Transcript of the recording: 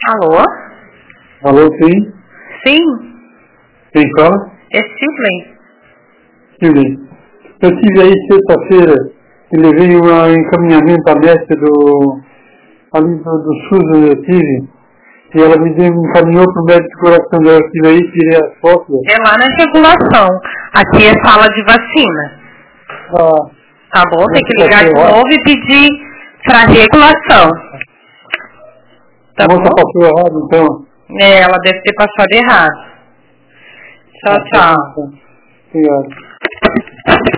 Alô? Alô, sim? Sim, Quem fala? é Sidney. Silvia. Eu tive aí sexta-feira e levei um encaminhamento à médica do SUS onde eu tive, e ela me encaminhou para o médico de coração dela. Eu tive aí, tirei as fotos. É lá na regulação. Aqui é sala de vacina. Ah, Tá bom? Tem que ligar de errado. novo e pedir pra regulação. Tá A moça bom? passou errado, então. É, ela deve ter passado errado. Tchau, tchau. Obrigado.